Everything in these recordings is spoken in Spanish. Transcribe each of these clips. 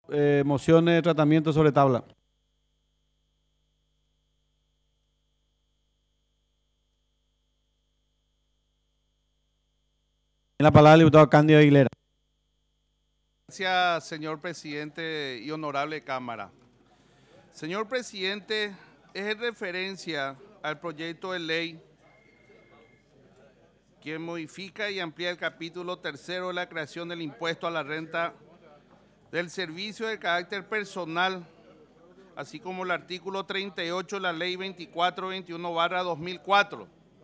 mociones de tratamiento sobre tabla. En la palabra el diputado Cándido Aguilera. Gracias, señor presidente y honorable Cámara. Señor presidente, es en referencia al proyecto de ley que modifica y amplía el capítulo tercero de la creación del impuesto a la renta del servicio de carácter personal, así como el artículo 38 de la ley 2421/2004.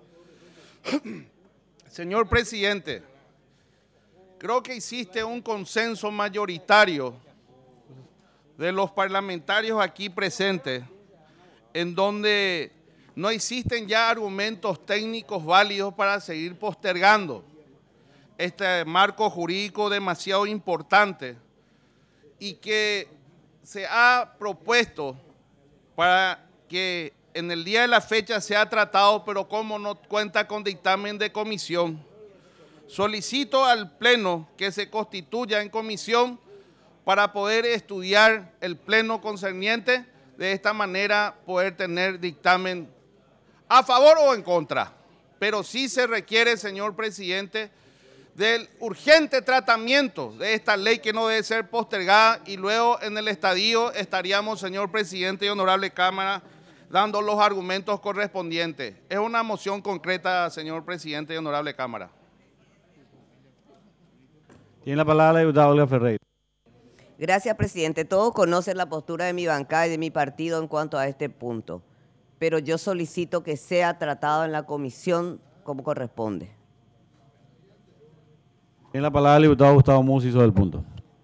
Señor presidente, creo que existe un consenso mayoritario de los parlamentarios aquí presentes en donde no existen ya argumentos técnicos válidos para seguir postergando este marco jurídico demasiado importante y que se ha propuesto para que en el día de la fecha sea tratado, pero como no cuenta con dictamen de comisión, solicito al Pleno que se constituya en comisión para poder estudiar el Pleno concerniente, de esta manera poder tener dictamen a favor o en contra. Pero sí se requiere, señor presidente, del urgente tratamiento de esta ley que no debe ser postergada y luego en el estadio estaríamos, señor presidente y honorable Cámara, dando los argumentos correspondientes. Es una moción concreta, señor presidente y honorable Cámara. Tiene la palabra la diputada Olga Ferreira. Gracias, presidente. Todos conocen la postura de mi bancada y de mi partido en cuanto a este punto, pero yo solicito que sea tratado en la comisión como corresponde. Tiene la palabra el diputado Gustavo Musi sobre el punto.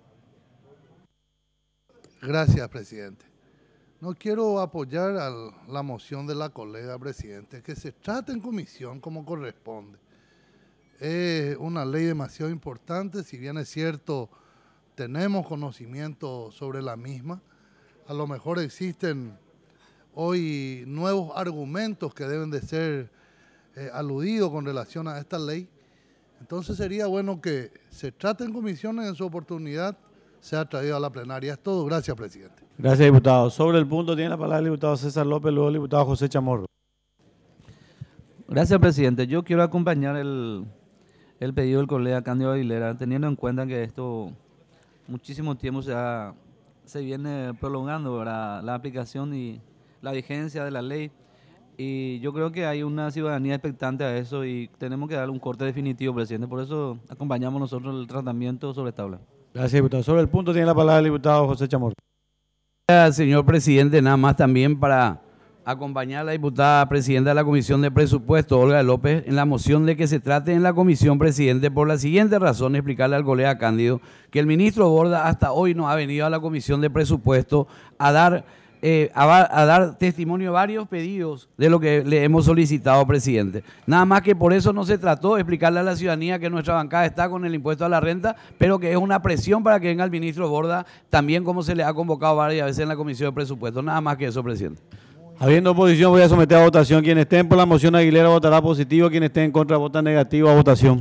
Gracias, presidente. No quiero apoyar a la moción de la colega presidente, que se trate en comisión como corresponde. Es una ley demasiado importante, si bien es cierto, tenemos conocimiento sobre la misma. A lo mejor existen hoy nuevos argumentos que deben de ser aludidos con relación a esta ley. Entonces sería bueno que se trate en comisiones, en su oportunidad sea traído a la plenaria. Es todo. Gracias, presidente. Gracias, diputado. Sobre el punto tiene la palabra el diputado César López, luego el diputado José Chamorro. Gracias, presidente. Yo quiero acompañar el pedido del colega Cándido Aguilera, teniendo en cuenta que esto muchísimo tiempo se viene prolongando, ¿verdad?, la aplicación y la vigencia de la ley. Y yo creo que hay una ciudadanía expectante a eso y tenemos que darle un corte definitivo, presidente. Por eso acompañamos nosotros el tratamiento sobre tabla. Gracias, diputado. Sobre el punto tiene la palabra el diputado José Chamorro. Gracias, señor presidente. Nada más también para acompañar a la diputada presidenta de la Comisión de Presupuesto, Olga López, en la moción de que se trate en la comisión, presidente, por la siguiente razón, explicarle al colega Cándido que el ministro Borda hasta hoy no ha venido a la Comisión de Presupuesto a dar testimonio de varios pedidos de lo que le hemos solicitado, presidente. Nada más que por eso no se trató de explicarle a la ciudadanía que nuestra bancada está con el impuesto a la renta, pero que es una presión para que venga el ministro Borda, también como se le ha convocado varias veces en la Comisión de Presupuesto. Nada más que eso, presidente. Habiendo oposición, voy a someter a votación. Quien estén por la moción Aguilera votará positivo, quien esté en contra vota negativo a votación.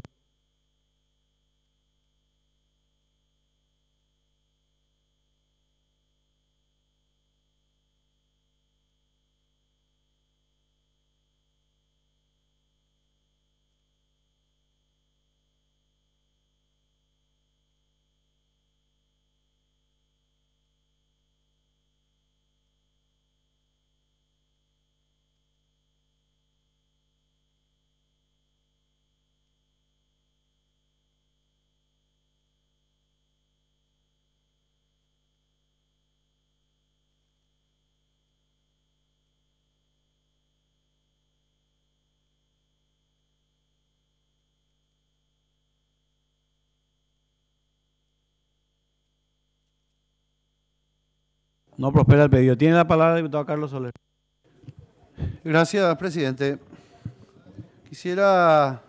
No prospera el pedido. Tiene la palabra el diputado Carlos Soler. Gracias, presidente. Quisiera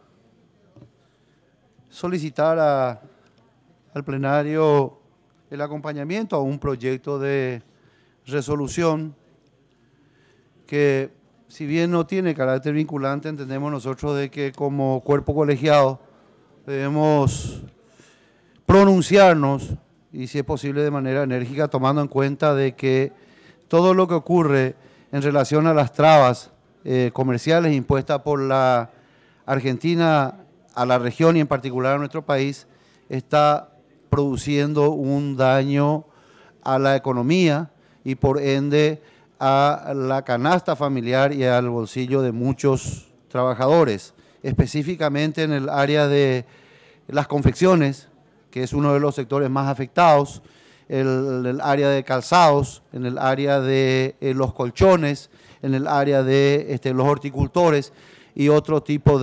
solicitar al plenario el acompañamiento a un proyecto de resolución que, si bien no tiene carácter vinculante, entendemos nosotros de que como cuerpo colegiado debemos pronunciarnos y si es posible de manera enérgica, tomando en cuenta de que todo lo que ocurre en relación a las trabas comerciales impuestas por la Argentina a la región y en particular a nuestro país, está produciendo un daño a la economía y por ende a la canasta familiar y al bolsillo de muchos trabajadores, específicamente en el área de las confecciones, que es uno de los sectores más afectados, el área de calzados, en el área de los colchones, en el área de los horticultores y otro tipo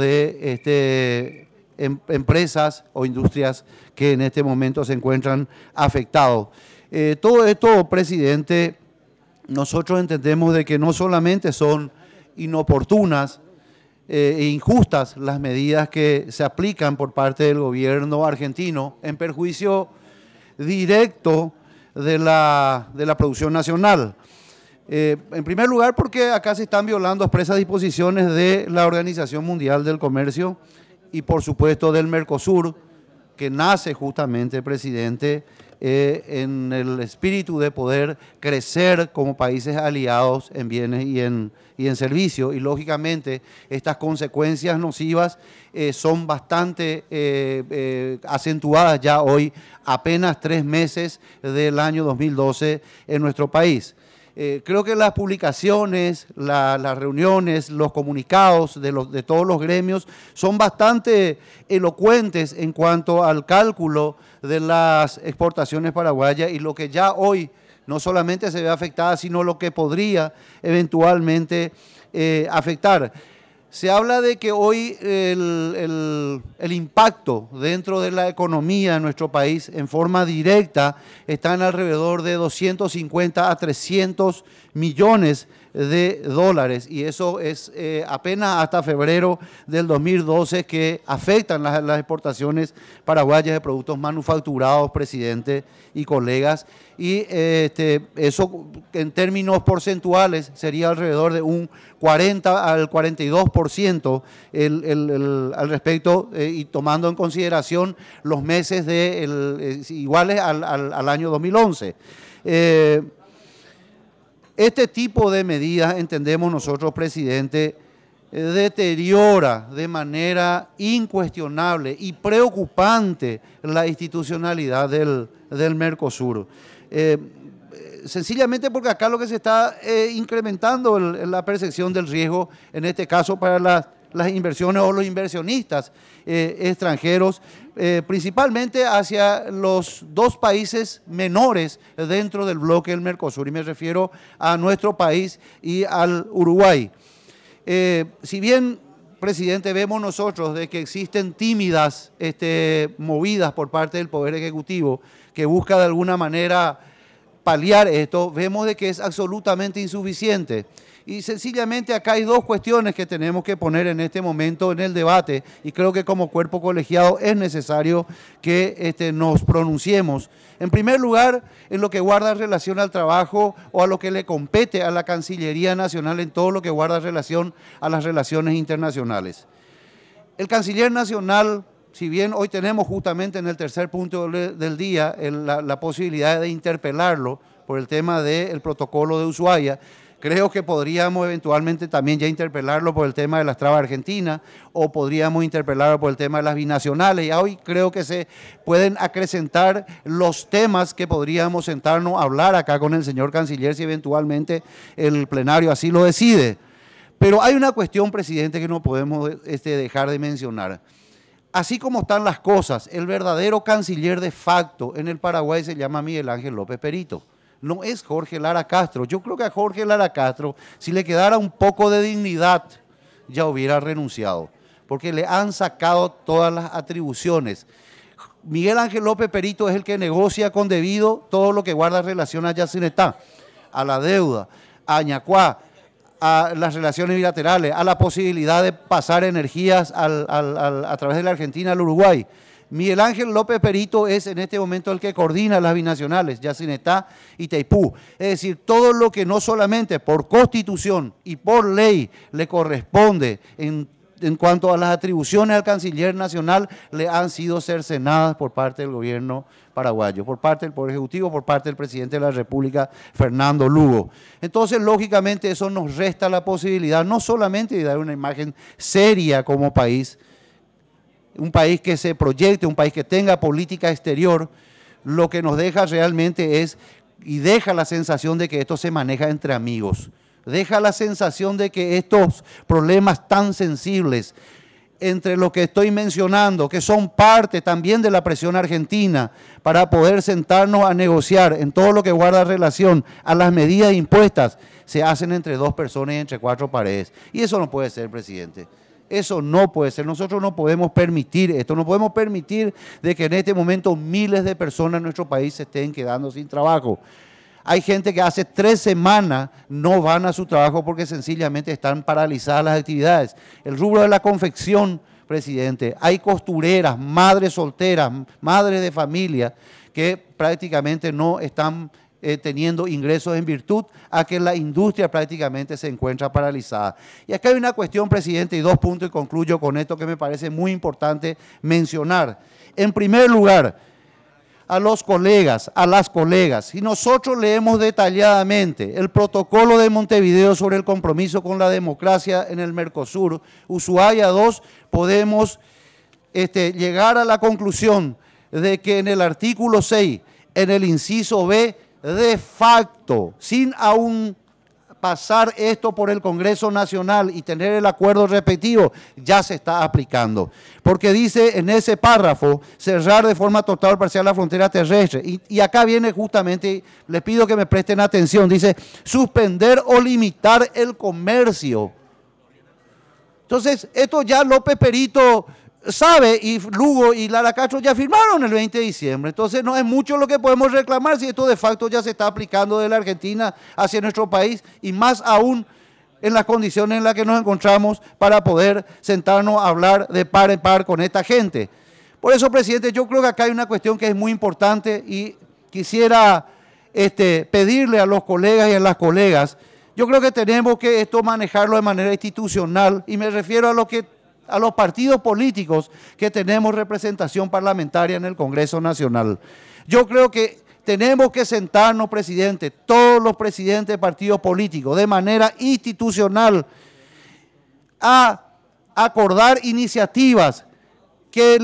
de empresas o industrias que en este momento se encuentran afectados. Todo esto, presidente, nosotros entendemos de que no solamente son inoportunas e injustas las medidas que se aplican por parte del gobierno argentino en perjuicio directo de la producción nacional. En primer lugar, porque acá se están violando expresas disposiciones de la Organización Mundial del Comercio y por supuesto del Mercosur, que nace justamente, presidente, en el espíritu de poder crecer como países aliados en bienes y en servicios. Y lógicamente estas consecuencias nocivas son bastante acentuadas ya hoy, apenas 3 meses del año 2012 en nuestro país. Creo que las publicaciones, las reuniones, los comunicados de todos los gremios son bastante elocuentes en cuanto al cálculo de las exportaciones paraguayas y lo que ya hoy no solamente se ve afectada, sino lo que podría eventualmente afectar. Se habla de que hoy el impacto dentro de la economía de nuestro país en forma directa está en alrededor de 250 a 300 millones de dólares y eso es apenas hasta febrero del 2012 que afectan las exportaciones paraguayas de productos manufacturados, presidente y colegas, y eso en términos porcentuales sería alrededor de un 40 al 42% al respecto y tomando en consideración los meses iguales al año 2011. Este tipo de medidas, entendemos nosotros, presidente, deteriora de manera incuestionable y preocupante la institucionalidad del Mercosur. Sencillamente porque acá lo que se está incrementando la percepción del riesgo, en este caso para las inversiones o los inversionistas extranjeros, principalmente hacia los 2 países menores dentro del bloque del Mercosur, y me refiero a nuestro país y al Uruguay. Si bien, presidente, vemos nosotros de que existen tímidas movidas por parte del Poder Ejecutivo que busca de alguna manera paliar esto, vemos de que es absolutamente insuficiente. Y sencillamente acá hay 2 cuestiones que tenemos que poner en este momento en el debate y creo que como cuerpo colegiado es necesario que nos pronunciemos. En primer lugar, en lo que guarda relación al trabajo o a lo que le compete a la Cancillería Nacional en todo lo que guarda relación a las relaciones internacionales. El Canciller Nacional, si bien hoy tenemos justamente en el tercer punto del día la posibilidad de interpelarlo por el tema del protocolo de Ushuaia, creo que podríamos eventualmente también ya interpelarlo por el tema de las trabas argentinas o podríamos interpelarlo por el tema de las binacionales. Y hoy creo que se pueden acrecentar los temas que podríamos sentarnos a hablar acá con el señor canciller si eventualmente el plenario así lo decide. Pero hay una cuestión, presidente, que no podemos dejar de mencionar. Así como están las cosas, el verdadero canciller de facto en el Paraguay se llama Miguel Ángel López Perito. No es Jorge Lara Castro. Yo creo que a Jorge Lara Castro, si le quedara un poco de dignidad, ya hubiera renunciado, porque le han sacado todas las atribuciones. Miguel Ángel López Perito es el que negocia con debido todo lo que guarda relación a Yacinetá, a la deuda, a Ñacuá, a las relaciones bilaterales, a la posibilidad de pasar energías a través de la Argentina al Uruguay. Miguel Ángel López Perito es en este momento el que coordina las binacionales, Yacinetá y Taipú. Es decir, todo lo que no solamente por constitución y por ley le corresponde en en cuanto a las atribuciones al canciller nacional, le han sido cercenadas por parte del gobierno paraguayo, por parte del Poder Ejecutivo, por parte del presidente de la República, Fernando Lugo. Entonces, lógicamente, eso nos resta la posibilidad no solamente de dar una imagen seria como país, un país que se proyecte, un país que tenga política exterior, lo que nos deja realmente es, y deja la sensación de que esto se maneja entre amigos, deja la sensación de que estos problemas tan sensibles, entre lo que estoy mencionando, que son parte también de la presión argentina para poder sentarnos a negociar en todo lo que guarda relación a las medidas impuestas, se hacen entre dos personas y entre cuatro paredes. Y eso no puede ser, presidente. Eso no puede ser. Nosotros no podemos permitir esto. No podemos permitir de que en este momento miles de personas en nuestro país se estén quedando sin trabajo. Hay gente que hace 3 semanas no van a su trabajo porque sencillamente están paralizadas las actividades. El rubro de la confección, presidente, hay costureras, madres solteras, madres de familia que prácticamente no están teniendo ingresos en virtud a que la industria prácticamente se encuentra paralizada. Y acá hay una cuestión, presidente, y 2 puntos y concluyo con esto que me parece muy importante mencionar. En primer lugar, a los colegas, a las colegas, si nosotros leemos detalladamente el protocolo de Montevideo sobre el compromiso con la democracia en el Mercosur, Ushuaia 2, podemos llegar a la conclusión de que en el artículo 6, en el inciso B, de facto, sin aún pasar esto por el Congreso Nacional y tener el acuerdo respectivo, ya se está aplicando. Porque dice en ese párrafo, cerrar de forma total o parcial la frontera terrestre. Y acá viene justamente, les pido que me presten atención, dice, suspender o limitar el comercio. Entonces, esto ya López Perito sabe, y Lugo y Lara Castro ya firmaron el 20 de diciembre. Entonces no es mucho lo que podemos reclamar si esto de facto ya se está aplicando de la Argentina hacia nuestro país, y más aún en las condiciones en las que nos encontramos para poder sentarnos a hablar de par en par con esta gente. Por eso, presidente, yo creo que acá hay una cuestión que es muy importante y quisiera pedirle a los colegas y a las colegas, yo creo que tenemos que esto manejarlo de manera institucional, y me refiero a los partidos políticos que tenemos representación parlamentaria en el Congreso Nacional. Yo creo que tenemos que sentarnos, presidente, todos los presidentes de partidos políticos, de manera institucional, a acordar iniciativas que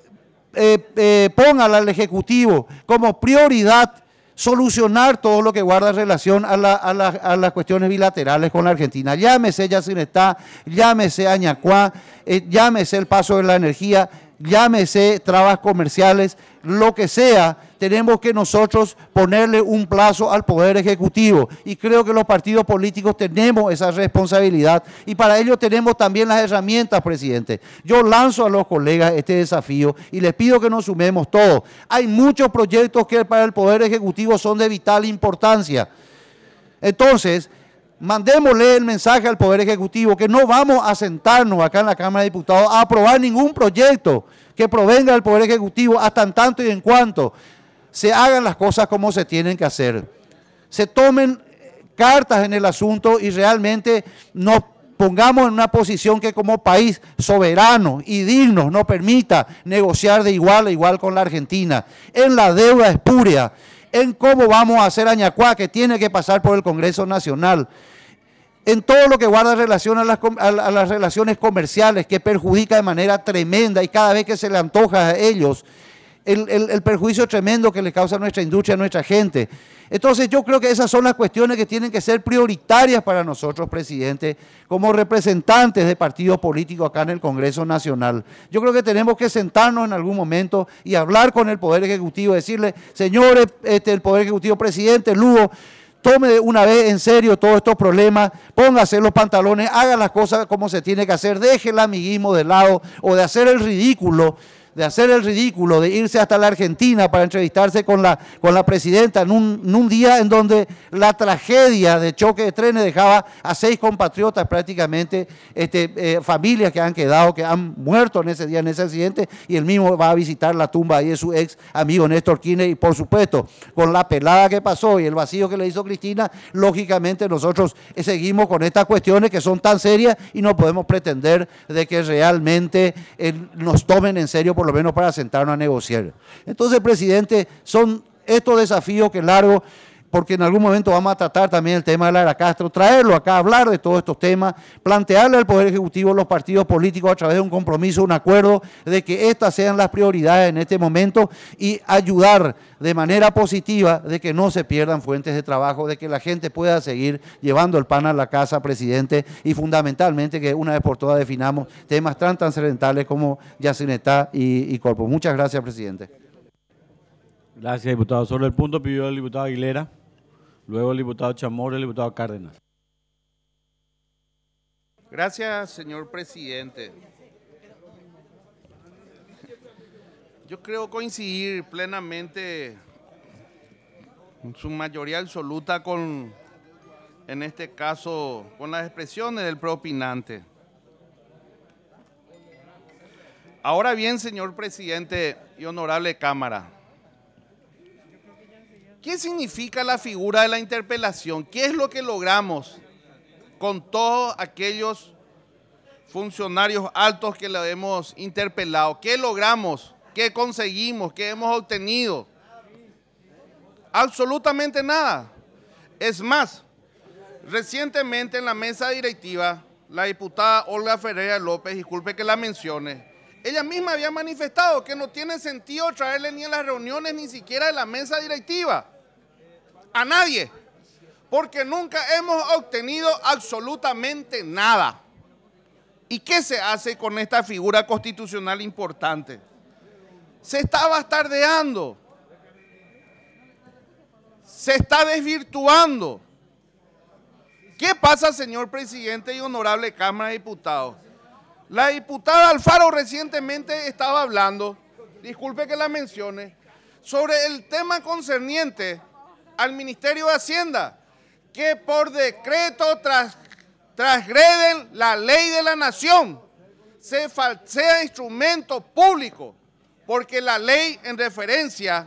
le pongan al Ejecutivo como prioridad solucionar todo lo que guarda relación a las cuestiones bilaterales con la Argentina. Llámese Yacyretá, llámese Añacuá, llámese el paso de la energía, llámese trabas comerciales, lo que sea, tenemos que nosotros ponerle un plazo al Poder Ejecutivo. Y creo que los partidos políticos tenemos esa responsabilidad, y para ello tenemos también las herramientas, presidente. Yo lanzo a los colegas este desafío y les pido que nos sumemos todos. Hay muchos proyectos que para el Poder Ejecutivo son de vital importancia. Entonces, mandémosle el mensaje al Poder Ejecutivo que no vamos a sentarnos acá en la Cámara de Diputados a aprobar ningún proyecto que provenga del Poder Ejecutivo hasta en tanto y en cuanto se hagan las cosas como se tienen que hacer. Se tomen cartas en el asunto y realmente nos pongamos en una posición que como país soberano y digno nos permita negociar de igual a igual con la Argentina en la deuda espuria, en cómo vamos a hacer Añacuá, que tiene que pasar por el Congreso Nacional, en todo lo que guarda relación a las relaciones comerciales, que perjudica de manera tremenda, y cada vez que se le antoja a ellos, el perjuicio tremendo que le causa a nuestra industria, a nuestra gente. Entonces yo creo que esas son las cuestiones que tienen que ser prioritarias para nosotros, presidente, como representantes de partidos políticos acá en el Congreso Nacional. Yo creo que tenemos que sentarnos en algún momento y hablar con el Poder Ejecutivo, decirle, señores, el Poder Ejecutivo, presidente Lugo, tome de una vez en serio todos estos problemas, póngase los pantalones, haga las cosas como se tiene que hacer, deje el amiguismo de lado o de hacer el ridículo de hacer el ridículo, de irse hasta la Argentina para entrevistarse con la presidenta en un día en donde la tragedia de choque de trenes dejaba a 6 compatriotas prácticamente, familias que han quedado, que han muerto en ese día, en ese accidente, y él mismo va a visitar la tumba ahí de su ex amigo Néstor Kirchner, y por supuesto, con la pelada que pasó y el vacío que le hizo Cristina, lógicamente nosotros seguimos con estas cuestiones que son tan serias y no podemos pretender de que realmente nos tomen en serio, por lo menos para sentarnos a negociar. Entonces, presidente, son estos desafíos que largo, porque en algún momento vamos a tratar también el tema de Lara Castro, traerlo acá, hablar de todos estos temas, plantearle al Poder Ejecutivo, los partidos políticos a través de un compromiso, un acuerdo, de que estas sean las prioridades en este momento y ayudar de manera positiva de que no se pierdan fuentes de trabajo, de que la gente pueda seguir llevando el pan a la casa, presidente, y fundamentalmente que una vez por todas definamos temas tan trascendentales como Yacinetá y Corpus. Muchas gracias, presidente. Gracias, diputado. Sobre el punto pidió el diputado Aguilera, luego el diputado Chamorro y el diputado Cárdenas. Gracias, señor presidente. Yo creo coincidir plenamente, en su mayoría absoluta, en este caso, con las expresiones del propinante. Ahora bien, señor presidente y honorable Cámara, ¿qué significa la figura de la interpelación? ¿Qué es lo que logramos con todos aquellos funcionarios altos que le hemos interpelado? ¿Qué logramos? ¿Qué conseguimos? ¿Qué hemos obtenido? Absolutamente nada. Es más, recientemente en la mesa directiva, la diputada Olga Ferreira López, disculpe que la mencione, ella misma había manifestado que no tiene sentido traerle ni a las reuniones ni siquiera de la mesa directiva a nadie, porque nunca hemos obtenido absolutamente nada. ¿Y qué se hace con esta figura constitucional importante? Se está bastardeando, se está desvirtuando. ¿Qué pasa, señor presidente y honorable Cámara de Diputados? La diputada Alfaro recientemente estaba hablando, disculpe que la mencione, sobre el tema concerniente al Ministerio de Hacienda, que por decreto transgreden la ley de la nación, se falsea instrumento público, porque la ley en referencia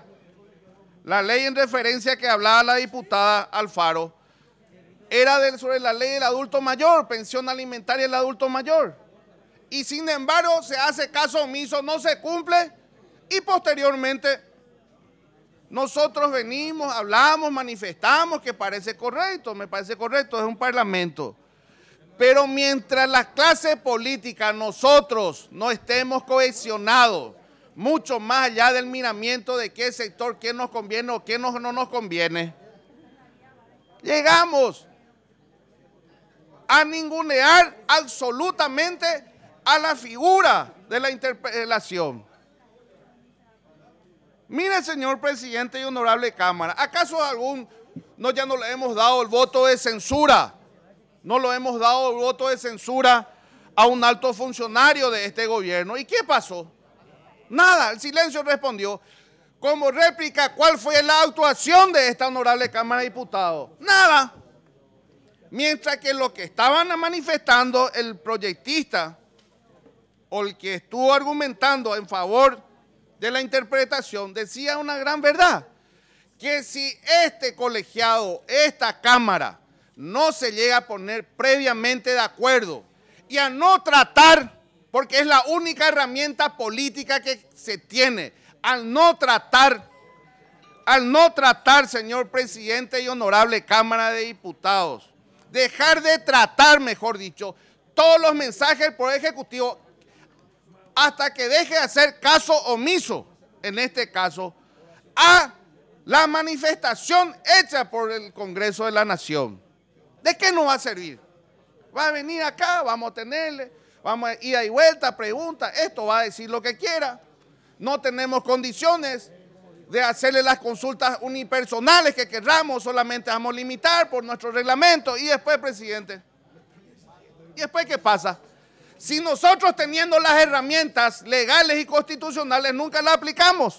que hablaba la diputada Alfaro, era sobre la ley del adulto mayor, pensión alimentaria del adulto mayor. Y sin embargo se hace caso omiso, no se cumple, y posteriormente nosotros venimos, hablamos, manifestamos que parece correcto, me parece correcto, es un parlamento. Pero mientras la clase política, nosotros no estemos cohesionados, mucho más allá del miramiento de qué sector, qué nos conviene o qué no nos conviene, llegamos a ningunear absolutamente a la figura de la interpelación. Mire, señor presidente y honorable Cámara, ¿acaso ya no le hemos dado el voto de censura? No lo hemos dado el voto de censura a un alto funcionario de este gobierno. ¿Y qué pasó? Nada, el silencio respondió. Como réplica, ¿cuál fue la actuación de esta honorable Cámara de Diputados? Nada. Mientras que lo que estaban manifestando el proyectista o el que estuvo argumentando en favor de la interpretación decía una gran verdad, que si este colegiado, esta Cámara, no se llega a poner previamente de acuerdo y a no tratar, porque es la única herramienta política que se tiene, al no tratar, señor presidente y honorable Cámara de Diputados, dejar de tratar, mejor dicho, todos los mensajes del Poder Ejecutivo hasta que deje de hacer caso omiso, en este caso, a la manifestación hecha por el Congreso de la Nación. ¿De qué nos va a servir? Va a venir acá, vamos a tenerle, vamos a ir y vuelta, pregunta, esto va a decir lo que quiera. No tenemos condiciones de hacerle las consultas unipersonales que querramos, solamente vamos a limitar por nuestro reglamento. Y después, presidente, ¿y después qué pasa? Si nosotros teniendo las herramientas legales y constitucionales nunca las aplicamos.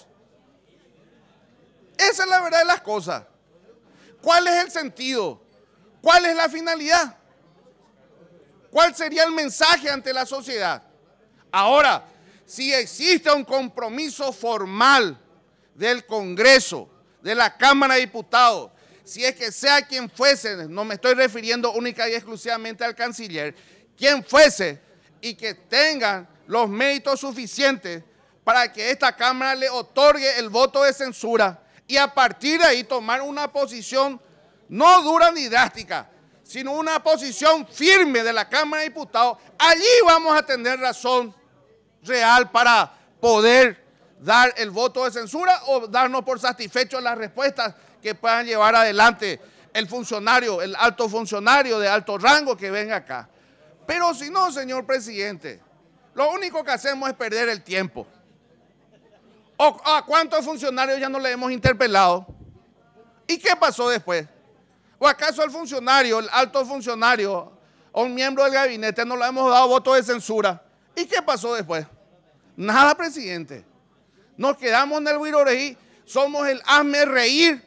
Esa es la verdad de las cosas. ¿Cuál es el sentido? ¿Cuál es la finalidad? ¿Cuál sería el mensaje ante la sociedad? Ahora, si existe un compromiso formal del Congreso, de la Cámara de Diputados, si es que sea quien fuese, no me estoy refiriendo única y exclusivamente al canciller, quien fuese y que tengan los méritos suficientes para que esta Cámara le otorgue el voto de censura y a partir de ahí tomar una posición no dura ni drástica, sino una posición firme de la Cámara de Diputados, allí vamos a tener razón real para poder dar el voto de censura o darnos por satisfechos las respuestas que puedan llevar adelante el funcionario, el alto funcionario de alto rango que venga acá. Pero si no, señor presidente, lo único que hacemos es perder el tiempo. ¿A cuántos funcionarios ya no le hemos interpelado? ¿Y qué pasó después? ¿O acaso el funcionario, el alto funcionario o un miembro del gabinete no le hemos dado voto de censura? ¿Y qué pasó después? Nada, presidente. Nos quedamos en el Huiroreí, somos el hazme reír,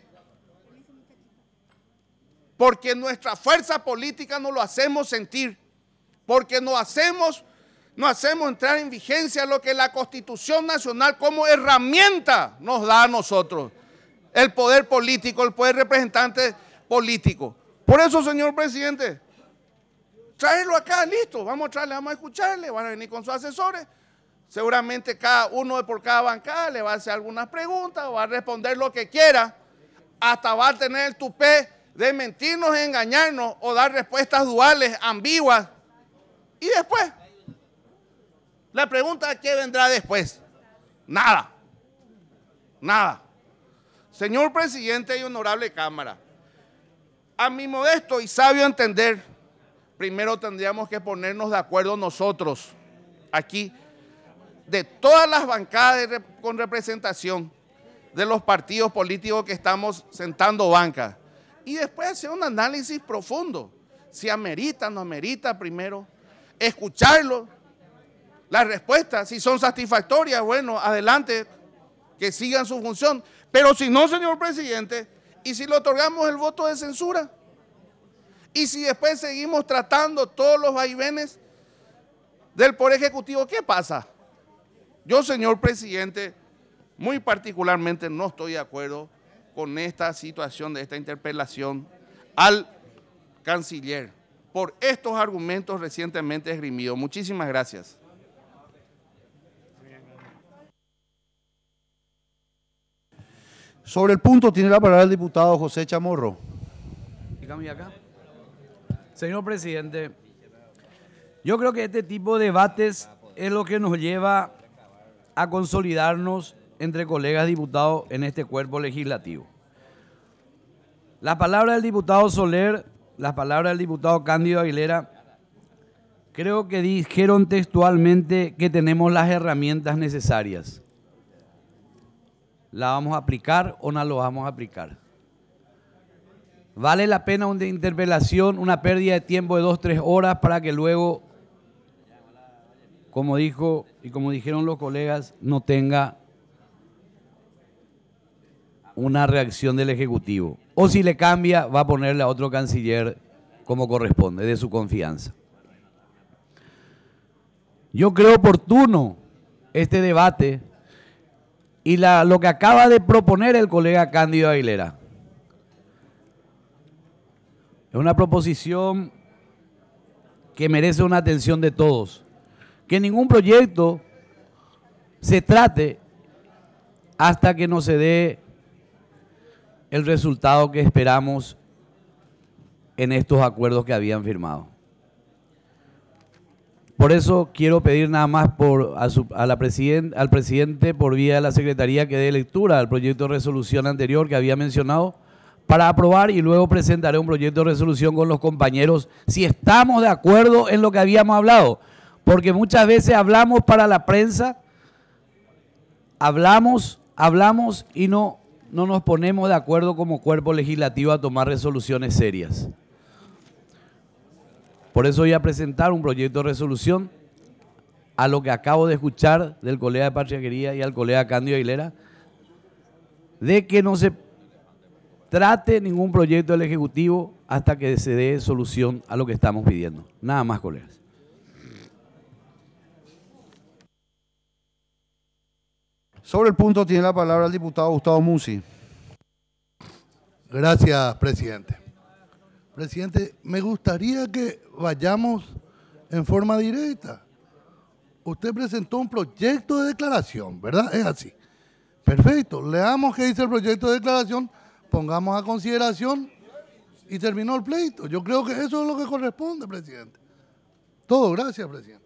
porque nuestra fuerza política no lo hacemos sentir, porque no hacemos entrar en vigencia lo que la Constitución Nacional como herramienta nos da a nosotros, el poder político, el poder representante político. Por eso, señor presidente, tráelo acá, listo, vamos a traerle, vamos a escucharle, van a venir con sus asesores, seguramente cada uno por cada bancada le va a hacer algunas preguntas, va a responder lo que quiera, hasta va a tener el tupé de mentirnos, engañarnos o dar respuestas duales, ambiguas. Y después, la pregunta es ¿qué vendrá después? Nada, nada. Señor presidente y honorable Cámara, a mi modesto y sabio entender, primero tendríamos que ponernos de acuerdo nosotros, aquí, de todas las bancadas con representación de los partidos políticos que estamos sentando banca, y después hacer un análisis profundo, si amerita, no amerita primero, escucharlo, las respuestas, si son satisfactorias, bueno, adelante, que sigan su función, pero si no, señor presidente, y si le otorgamos el voto de censura, y si después seguimos tratando todos los vaivenes del Poder Ejecutivo, ¿qué pasa? Yo, señor presidente, muy particularmente no estoy de acuerdo con esta situación de esta interpelación al canciller por estos argumentos recientemente esgrimidos. Muchísimas gracias. Sobre el punto tiene la palabra el diputado José Chamorro. Dígame acá. Señor presidente, yo creo que este tipo de debates es lo que nos lleva a consolidarnos entre colegas diputados en este cuerpo legislativo. Las palabras del diputado Soler, las palabras del diputado Cándido Aguilera, creo que dijeron textualmente que tenemos las herramientas necesarias. ¿La vamos a aplicar o no la vamos a aplicar? ¿Vale la pena una interpelación, una pérdida de tiempo de 2-3 horas para que luego, como dijo y como dijeron los colegas, no tenga una reacción del Ejecutivo? O si le cambia, va a ponerle a otro canciller como corresponde, de su confianza. Yo creo oportuno este debate y lo que acaba de proponer el colega Cándido Aguilera. Es una proposición que merece una atención de todos. Que ningún proyecto se trate hasta que no se dé el resultado que esperamos en estos acuerdos que habían firmado. Por eso quiero pedir nada más al presidente por vía de la Secretaría que dé lectura al proyecto de resolución anterior que había mencionado para aprobar y luego presentaré un proyecto de resolución con los compañeros si estamos de acuerdo en lo que habíamos hablado. Porque muchas veces hablamos para la prensa, hablamos y no nos ponemos de acuerdo como cuerpo legislativo a tomar resoluciones serias. Por eso voy a presentar un proyecto de resolución a lo que acabo de escuchar del colega de Patriarquería y al colega Cándido Aguilera, de que no se trate ningún proyecto del Ejecutivo hasta que se dé solución a lo que estamos pidiendo. Nada más, colegas. Sobre el punto tiene la palabra el diputado Gustavo Musi. Gracias, presidente. Presidente, me gustaría que vayamos en forma directa. Usted presentó un proyecto de declaración, ¿verdad? Es así. Perfecto. Leamos qué dice el proyecto de declaración, pongamos a consideración y terminó el pleito. Yo creo que eso es lo que corresponde, presidente. Todo, gracias, presidente.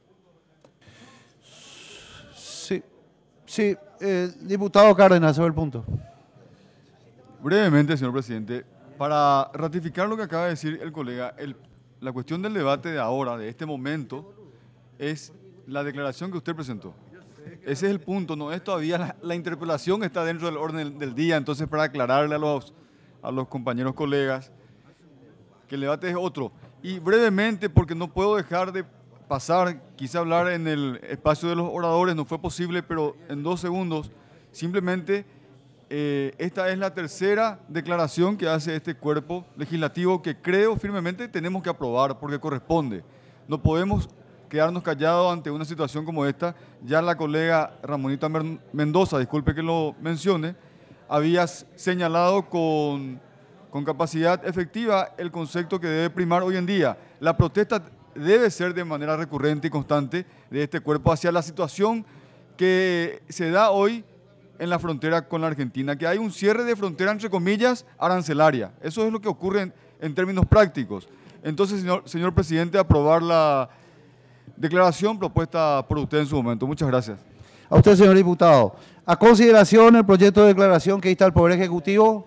Sí, diputado Cárdenas, sobre el punto. Brevemente, señor presidente, para ratificar lo que acaba de decir el colega, la cuestión del debate de ahora, de este momento, es la declaración que usted presentó. Ese es el punto, no es todavía la interpelación está dentro del orden del día, entonces para aclararle a los compañeros colegas que el debate es otro. Y brevemente, porque no puedo dejar de pasar, quise hablar en el espacio de los oradores, no fue posible, pero en 2 segundos, simplemente esta es la tercera declaración que hace este cuerpo legislativo que creo firmemente tenemos que aprobar porque corresponde. No podemos quedarnos callados ante una situación como esta. Ya la colega Ramonita Mendoza, disculpe que lo mencione, había señalado con capacidad efectiva el concepto que debe primar hoy en día. La protesta debe ser de manera recurrente y constante de este cuerpo hacia la situación que se da hoy en la frontera con la Argentina, que hay un cierre de frontera, entre comillas, arancelaria. Eso es lo que ocurre en términos prácticos. Entonces, señor presidente, aprobar la declaración propuesta por usted en su momento. Muchas gracias. A usted, señor diputado. A consideración el proyecto de declaración que dicta el Poder Ejecutivo.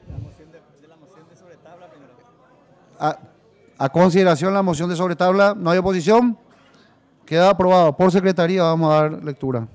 A consideración la moción de sobre tabla. ¿No hay oposición? Queda aprobado. Por secretaría vamos a dar lectura.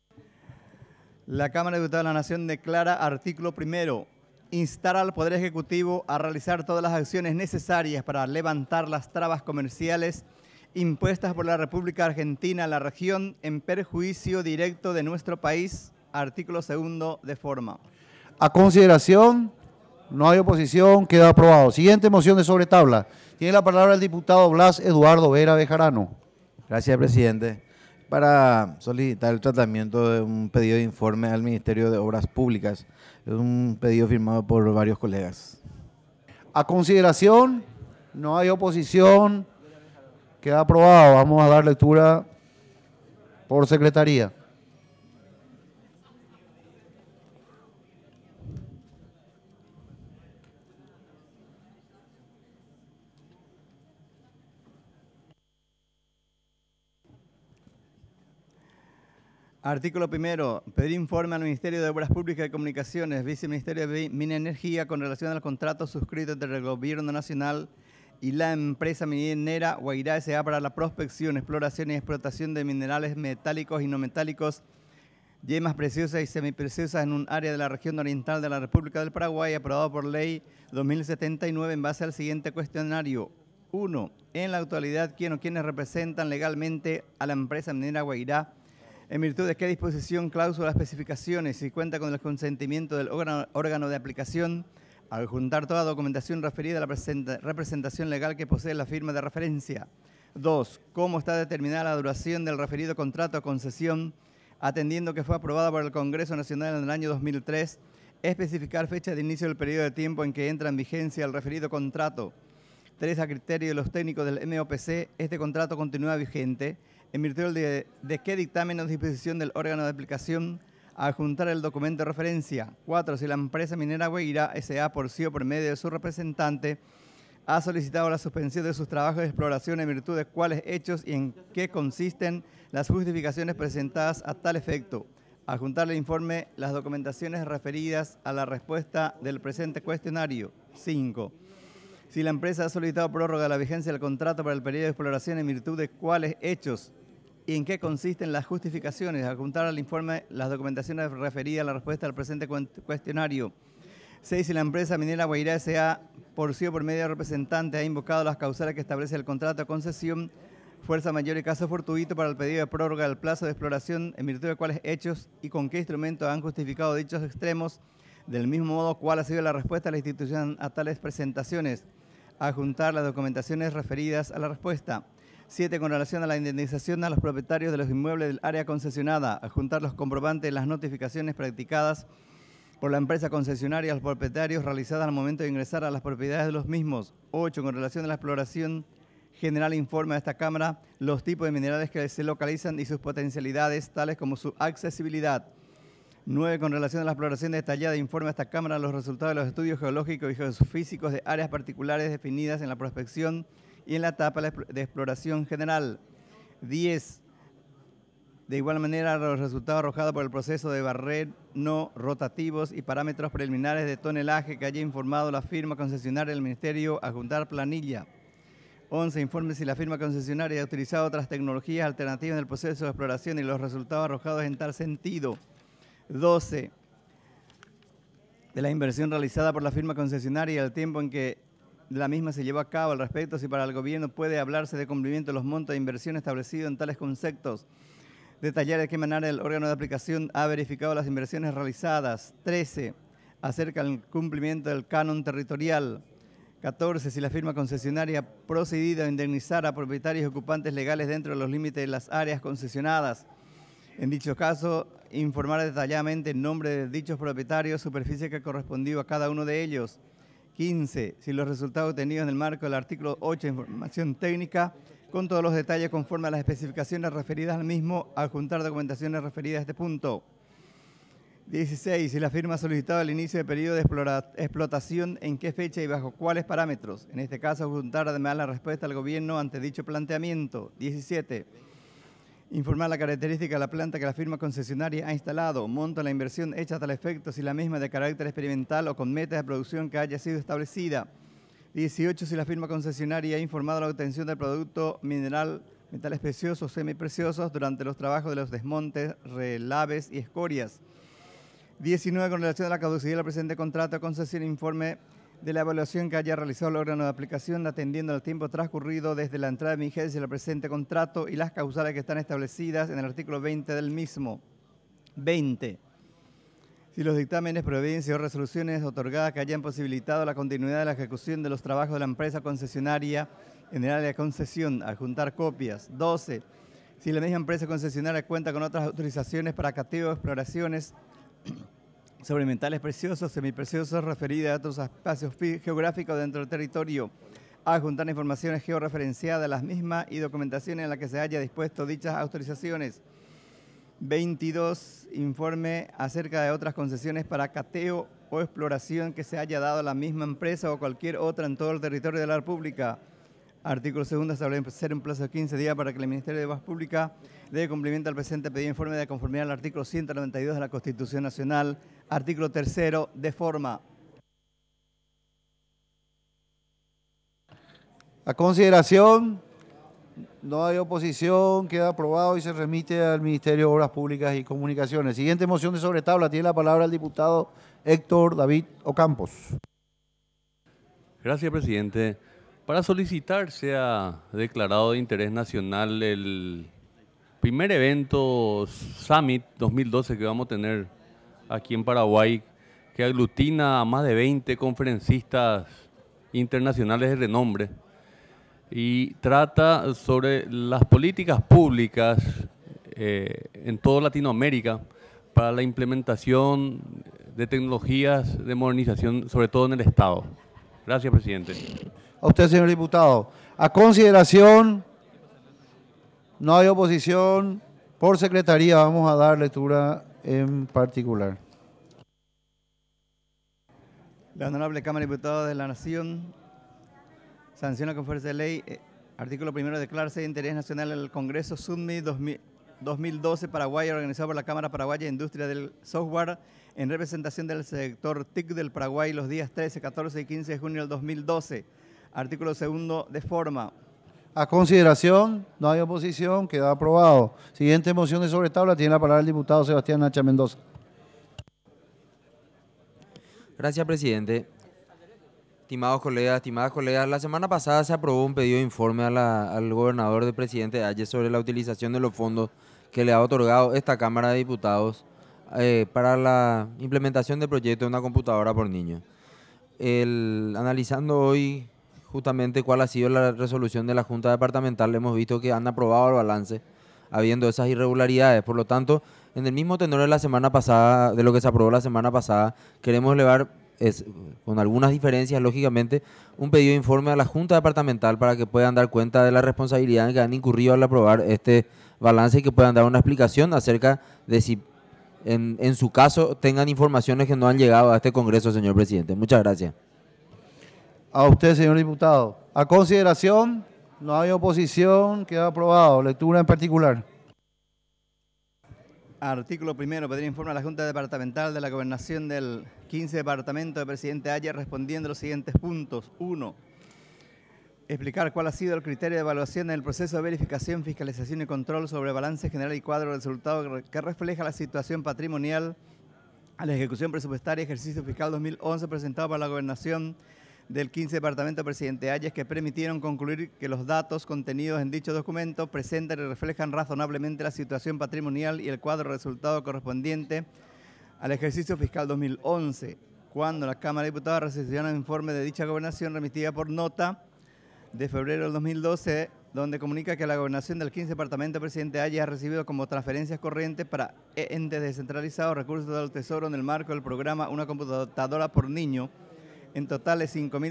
La Cámara de Diputados de la Nación declara artículo primero. Instar al Poder Ejecutivo a realizar todas las acciones necesarias para levantar las trabas comerciales impuestas por la República Argentina a la región en perjuicio directo de nuestro país. Artículo segundo de forma. A consideración, no hay oposición, queda aprobado. Siguiente moción de sobre tabla. Tiene la palabra el diputado Blas Eduardo Vera Bejarano. Gracias, presidente. Para solicitar el tratamiento de un pedido de informe al Ministerio de Obras Públicas. Es un pedido firmado por varios colegas. A consideración, no hay oposición, queda aprobado. Vamos a dar lectura por secretaría. Artículo primero. Pedir informe al Ministerio de Obras Públicas y Comunicaciones, Viceministerio de Minería y Energía con relación al contrato suscrito entre el Gobierno Nacional y la empresa minera Guairá S.A. para la prospección, exploración y explotación de minerales metálicos y no metálicos, yemas preciosas y semipreciosas en un área de la región oriental de la República del Paraguay, aprobado por Ley 2079 en base al siguiente cuestionario. 1. En la actualidad, ¿quién o quiénes representan legalmente a la empresa minera Guairá? En virtud de qué disposición, cláusula, especificaciones y cuenta con el consentimiento del órgano de aplicación, al juntar toda documentación referida a la representación legal que posee la firma de referencia. 2. ¿Cómo está determinada la duración del referido contrato o concesión, atendiendo que fue aprobada por el Congreso Nacional en el año 2003? Especificar fecha de inicio del periodo de tiempo en que entra en vigencia el referido contrato. 3. A criterio de los técnicos del MOPC, este contrato continúa vigente, en virtud de qué dictamen o disposición del órgano de aplicación, a adjuntar el documento de referencia. 4. Si la empresa minera Guairá S.A. por sí o por medio de su representante ha solicitado la suspensión de sus trabajos de exploración en virtud de cuáles hechos y en qué consisten las justificaciones presentadas a tal efecto. Adjuntar al informe las documentaciones referidas a la respuesta del presente cuestionario. 5. Si la empresa ha solicitado prórroga de la vigencia del contrato para el periodo de exploración en virtud de cuáles hechos y en qué consisten las justificaciones, adjuntar al informe las documentaciones referidas a la respuesta al presente cuestionario. 6. Si la empresa minera Guairá S.A. por sí o por medio de representante ha invocado las causales que establece el contrato de concesión, fuerza mayor y caso fortuito para el pedido de prórroga del plazo de exploración, en virtud de cuáles hechos y con qué instrumentos han justificado dichos extremos, del mismo modo cuál ha sido la respuesta de la institución a tales presentaciones. Adjuntar las documentaciones referidas a la respuesta. 7. Con relación a la indemnización a los propietarios de los inmuebles del área concesionada, adjuntar los comprobantes de las notificaciones practicadas por la empresa concesionaria a los propietarios realizadas al momento de ingresar a las propiedades de los mismos. 8. Con relación a la exploración general, informe a esta Cámara los tipos de minerales que se localizan y sus potencialidades, tales como su accesibilidad. 9. Con relación a la exploración detallada, informe a esta Cámara los resultados de los estudios geológicos y geofísicos de áreas particulares definidas en la prospección y en la etapa de exploración general. 10. De igual manera, los resultados arrojados por el proceso de barrer no rotativos y parámetros preliminares de tonelaje que haya informado la firma concesionaria del Ministerio, adjuntar planilla. 11. Informe si la firma concesionaria ha utilizado otras tecnologías alternativas en el proceso de exploración y los resultados arrojados en tal sentido. 12. De la inversión realizada por la firma concesionaria y el tiempo en que la misma se llevó a cabo al respecto, si para el gobierno puede hablarse de cumplimiento de los montos de inversión establecidos en tales conceptos. Detallar de qué manera el órgano de aplicación ha verificado las inversiones realizadas. 13. Acerca del cumplimiento del canon territorial. 14. Si la firma concesionaria ha procedido a indemnizar a propietarios y ocupantes legales dentro de los límites de las áreas concesionadas. En dicho caso, informar detalladamente el nombre de dichos propietarios, superficie que correspondió a cada uno de ellos. 15. Si los resultados obtenidos en el marco del artículo 8 de información técnica, con todos los detalles conforme a las especificaciones referidas al mismo, adjuntar documentaciones referidas a este punto. 16. Si la firma ha solicitado el inicio del periodo de explotación, en qué fecha y bajo cuáles parámetros. En este caso, adjuntar además la respuesta al gobierno ante dicho planteamiento. 17. Informar la característica de la planta que la firma concesionaria ha instalado, monto de la inversión hecha a tal efecto, si la misma es de carácter experimental o con metas de producción que haya sido establecida. 18. Si la firma concesionaria ha informado la obtención del producto mineral, metales preciosos o semipreciosos durante los trabajos de los desmontes, relaves y escorias. 19. Con relación a la caducidad del presente contrato de concesión, informe de la evaluación que haya realizado el órgano de aplicación, atendiendo al tiempo transcurrido desde la entrada de vigencia del presente contrato y las causales que están establecidas en el artículo 20 del mismo. 20. Si los dictámenes, providencias o resoluciones otorgadas que hayan posibilitado la continuidad de la ejecución de los trabajos de la empresa concesionaria en el área de concesión, adjuntar copias. 12. Si la misma empresa concesionaria cuenta con otras autorizaciones para cateo o exploraciones sobre metales preciosos, semipreciosos, referidas a otros espacios geográficos dentro del territorio, adjuntar informaciones georreferenciadas a las mismas y documentación en la que se haya dispuesto dichas autorizaciones. 22. Informe acerca de otras concesiones para cateo o exploración que se haya dado a la misma empresa o cualquier otra en todo el territorio de la República. Artículo 2. Establecer un plazo de 15 días para que el Ministerio de Obras Públicas dé cumplimiento al presente pedido informe de conformidad al artículo 192 de la Constitución Nacional. Artículo 3. De forma. A consideración, no hay oposición, queda aprobado y se remite al Ministerio de Obras Públicas y Comunicaciones. Siguiente moción de sobre tabla, tiene la palabra el diputado Héctor David Ocampos. Gracias, presidente. Para solicitar sea declarado de interés nacional el primer evento Summit 2012 que vamos a tener aquí en Paraguay, que aglutina a más de 20 conferencistas internacionales de renombre y trata sobre las políticas públicas en toda Latinoamérica para la implementación de tecnologías de modernización, sobre todo en el Estado. Gracias, presidente. A usted, señor diputado. A consideración, no hay oposición. Por secretaría vamos a dar lectura en particular. La Honorable Cámara de Diputados de la Nación sanciona con fuerza de ley, artículo 1, declararse de interés nacional el Congreso Summit 2012 Paraguay, organizado por la Cámara Paraguaya de Industria del Software, en representación del sector TIC del Paraguay los días 13, 14 y 15 de junio del 2012. Artículo 2 de forma. A consideración, no hay oposición, queda aprobado. Siguiente moción de sobre tabla, tiene la palabra el diputado Sebastián Nacha Mendoza. Gracias, presidente. Estimados colegas, estimadas colegas, la semana pasada se aprobó un pedido de informe al gobernador del presidente Ayes sobre la utilización de los fondos que le ha otorgado esta Cámara de Diputados para la implementación del proyecto de una computadora por niño. Analizando hoy justamente cuál ha sido la resolución de la Junta Departamental, hemos visto que han aprobado el balance habiendo esas irregularidades. Por lo tanto, en el mismo tenor de la semana pasada, de lo que se aprobó la semana pasada, queremos elevar, con algunas diferencias, lógicamente, un pedido de informe a la Junta Departamental para que puedan dar cuenta de la responsabilidad en que han incurrido al aprobar este balance y que puedan dar una explicación acerca de si, en su caso, tengan informaciones que no han llegado a este Congreso, señor presidente. Muchas gracias. A usted, señor diputado. A consideración, no hay oposición, queda aprobado. Lectura en particular. Artículo primero, pedir informe a la Junta Departamental de la Gobernación del 15 Departamento del presidente Ayes respondiendo los siguientes puntos. 1. Explicar cuál ha sido el criterio de evaluación en el proceso de verificación, fiscalización y control sobre balance general y cuadro de resultados que refleja la situación patrimonial a la ejecución presupuestaria ejercicio fiscal 2011 presentado por la Gobernación del 15 Departamento del presidente Ayes, que permitieron concluir que los datos contenidos en dicho documento presentan y reflejan razonablemente la situación patrimonial y el cuadro de resultado correspondiente al ejercicio fiscal 2011, cuando la Cámara de Diputados recepciona el informe de dicha gobernación remitida por nota de febrero del 2012, donde comunica que la gobernación del 15 Departamento del presidente Ayes ha recibido como transferencias corrientes para entes descentralizados recursos del Tesoro en el marco del programa Una Computadora por Niño, en total de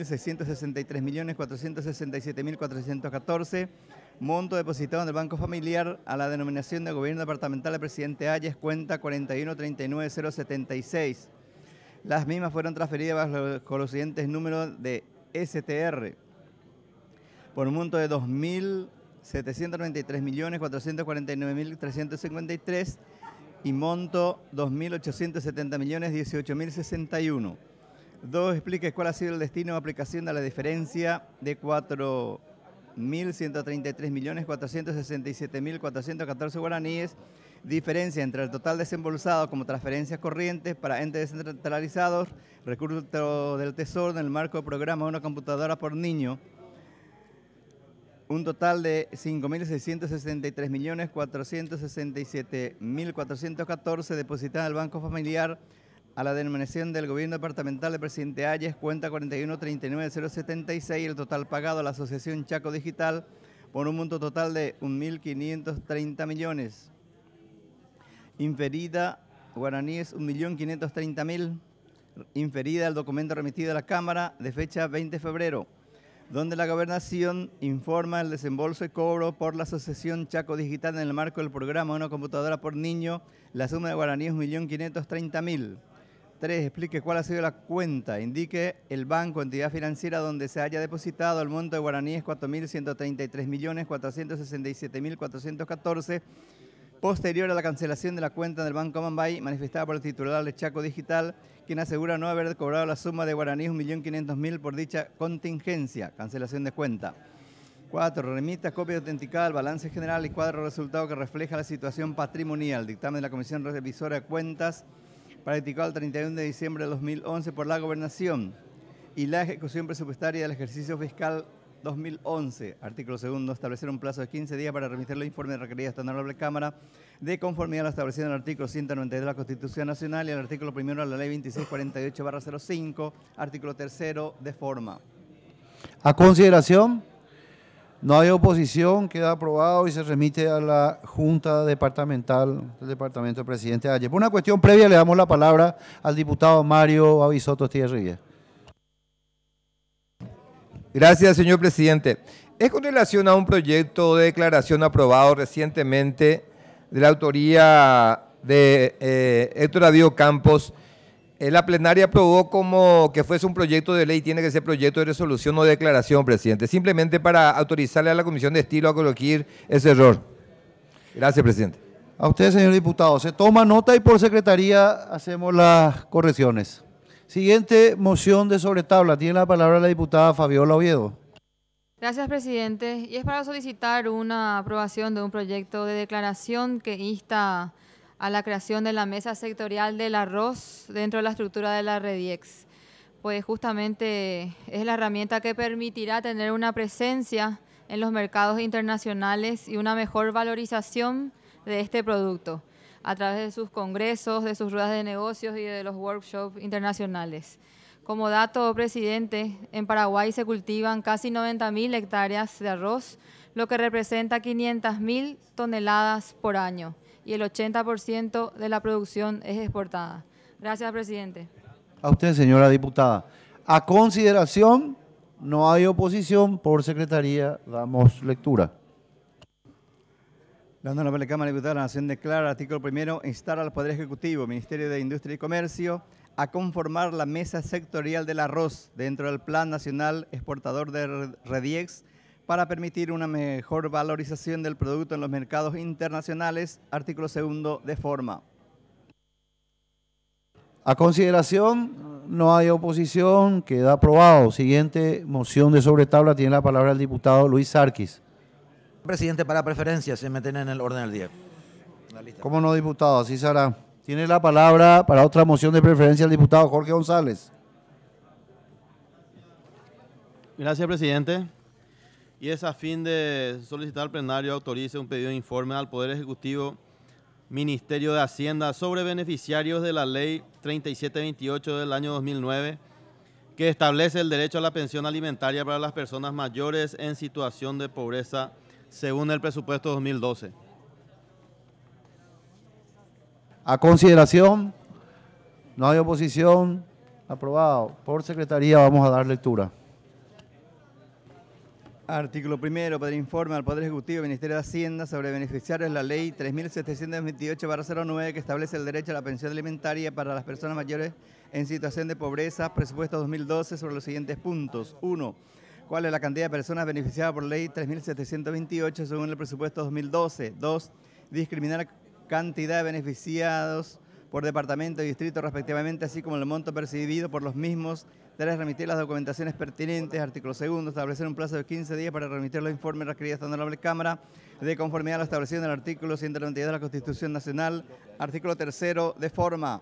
5.663.467.414, monto depositado en el Banco Familiar a la denominación de Gobierno Departamental del presidente Ayes, cuenta 41.39.076. Las mismas fueron transferidas con los siguientes números de STR, por un monto de 2.793.449.353 y monto 2.870.018.061. 2. Explique cuál ha sido el destino de aplicación de la diferencia de 4.133.467.414 guaraníes, diferencia entre el total desembolsado como transferencias corrientes para entes descentralizados, recursos del Tesoro en el marco del programa Una Computadora por Niño, un total de 5.663.467.414 depositadas en el Banco Familiar a la denominación del Gobierno Departamental del presidente Ayes, cuenta 41.39.076, el total pagado a la Asociación Chaco Digital por un monto total de 1.530 millones. Inferida guaraníes 1.530.000, inferida el documento remitido a la Cámara de fecha 20 de febrero, donde la Gobernación informa el desembolso y cobro por la Asociación Chaco Digital en el marco del programa Una Computadora por Niño, la suma de guaraníes 1.530.000. 3. Explique cuál ha sido la cuenta. Indique el banco, entidad financiera donde se haya depositado el monto de guaraníes 4.133.467.414 posterior a la cancelación de la cuenta del Banco Mambay manifestada por el titular de Chaco Digital, quien asegura no haber cobrado la suma de guaraníes 1.500.000 por dicha contingencia. Cancelación de cuenta. 4. Remita copia autenticada del balance general y cuadro de resultado que refleja la situación patrimonial. Dictamen de la Comisión Revisora de Cuentas practicado el 31 de diciembre de 2011 por la Gobernación y la ejecución presupuestaria del ejercicio fiscal 2011. Artículo 2. Establecer un plazo de 15 días para remitir los informes requeridos a esta honorable Cámara de conformidad a lo establecido en el artículo 192 de la Constitución Nacional y el artículo 1 de la Ley 2648/05, artículo 3 de forma. A consideración, no hay oposición, queda aprobado y se remite a la Junta Departamental del Departamento del presidente Ayes. Por una cuestión previa le damos la palabra al diputado Mario Avisoto Estierriguez. Gracias, señor presidente. Es con relación a un proyecto de declaración aprobado recientemente de la autoría de Héctor Davío Campos. La plenaria aprobó como que fuese un proyecto de ley, tiene que ser proyecto de resolución o declaración, presidente. Simplemente para autorizarle a la Comisión de Estilo a corregir ese error. Gracias, presidente. A usted, señor diputado. Se toma nota y por secretaría hacemos las correcciones. Siguiente moción de sobretabla. Tiene la palabra la diputada Fabiola Oviedo. Gracias, presidente. Y es para solicitar una aprobación de un proyecto de declaración que insta a la creación de la Mesa Sectorial del Arroz dentro de la estructura de la REDIEX. pues justamente es la herramienta que permitirá tener una presencia en los mercados internacionales y una mejor valorización de este producto a través de sus congresos, de sus ruedas de negocios y de los workshops internacionales. Como dato, presidente, en Paraguay se cultivan casi 90.000 hectáreas de arroz, lo que representa 500.000 toneladas por año, y el 80% de la producción es exportada. Gracias, presidente. A usted, señora diputada. A consideración, no hay oposición. Por secretaría, damos lectura. La Honorable Cámara de Diputados de la Nación declara, artículo primero, instar al Poder Ejecutivo, Ministerio de Industria y Comercio, a conformar la Mesa Sectorial del Arroz dentro del Plan Nacional Exportador de REDIEX para permitir una mejor valorización del producto en los mercados internacionales. Artículo segundo, de forma. A consideración, no hay oposición, queda aprobado. Siguiente moción de sobretabla, tiene la palabra el diputado Luis Sarquis. Presidente, para preferencias se meten en el orden del día. ¿Cómo no, diputado? Así se hará. Tiene la palabra para otra moción de preferencia el diputado Jorge González. Gracias, presidente. Y es a fin de solicitar al plenario autorice un pedido de informe al Poder Ejecutivo, Ministerio de Hacienda, sobre beneficiarios de la Ley 3728 del año 2009, que establece el derecho a la pensión alimentaria para las personas mayores en situación de pobreza según el presupuesto 2012. A consideración, no hay oposición, aprobado. Por secretaría vamos a dar lectura. Artículo primero, pedir informe al Poder Ejecutivo y Ministerio de Hacienda sobre beneficiarios de la Ley 3728/09, que establece el derecho a la pensión alimentaria para las personas mayores en situación de pobreza, presupuesto 2012, sobre los siguientes puntos. 1. ¿Cuál es la cantidad de personas beneficiadas por Ley 3728 según el presupuesto 2012? 2. Discriminar cantidad de beneficiados por departamento y distrito respectivamente, así como el monto percibido por los mismos. 3. Remitir las documentaciones pertinentes. Artículo segundo, establecer un plazo de 15 días para remitir los informes requeridos a esta honorable Cámara de conformidad a lo establecido en el artículo 192 de la Constitución Nacional. Artículo tercero, de forma.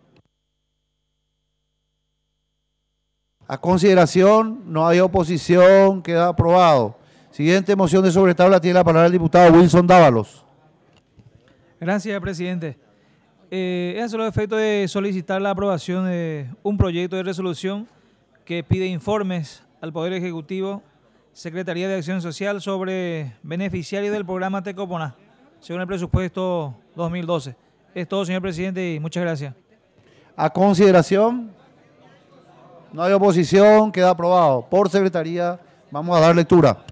A consideración, no hay oposición, queda aprobado. Siguiente moción de sobretabla, tiene la palabra el diputado Wilson Dávalos. Gracias, presidente. Es a solo efecto de solicitar la aprobación de un proyecto de resolución que pide informes al Poder Ejecutivo, Secretaría de Acción Social, sobre beneficiarios del programa Tecoponá, según el presupuesto 2012. Es todo, señor presidente, y muchas gracias. A consideración, no hay oposición, queda aprobado. Por secretaría vamos a dar lectura.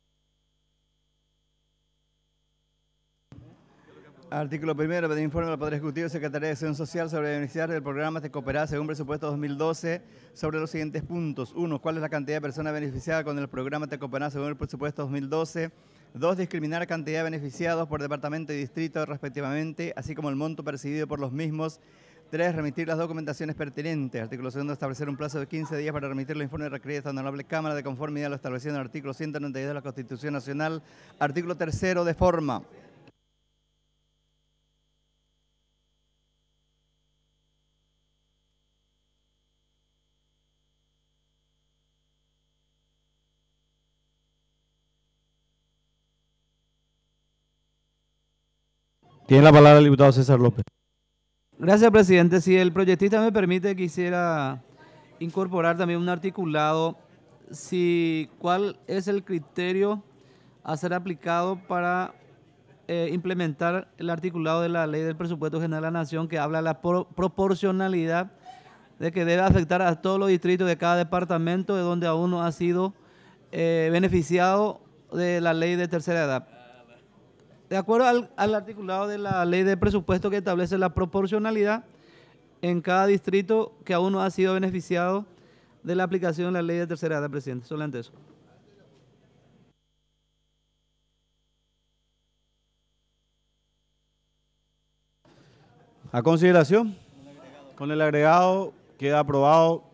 Artículo primero, pedir informe al Poder Ejecutivo y Secretaría de Acción Social sobre beneficiarios del programa Tecoperá según presupuesto 2012 sobre los siguientes puntos. 1. ¿Cuál es la cantidad de personas beneficiadas con el programa Tecoperá según el presupuesto 2012? 2. Discriminar cantidad de beneficiados por departamento y distrito respectivamente, así como el monto percibido por los mismos. 3. Remitir las documentaciones pertinentes. Artículo segundo, establecer un plazo de 15 días para remitir los informes requeridos a esta honorable Cámara de conformidad a lo establecido en el artículo 192 de la Constitución Nacional. Artículo tercero, de forma. Tiene la palabra el diputado César López. Gracias, presidente. Si el proyectista me permite, quisiera incorporar también un articulado. ¿Cuál es el criterio a ser aplicado para implementar el articulado de la Ley del Presupuesto General de la Nación, que habla de la proporcionalidad de que debe afectar a todos los distritos de cada departamento de donde aún no ha sido beneficiado de la ley de tercera edad? De acuerdo al articulado de la ley de presupuesto que establece la proporcionalidad en cada distrito que aún no ha sido beneficiado de la aplicación de la ley de tercera edad, presidente. Solamente eso. A consideración, con el agregado queda aprobado.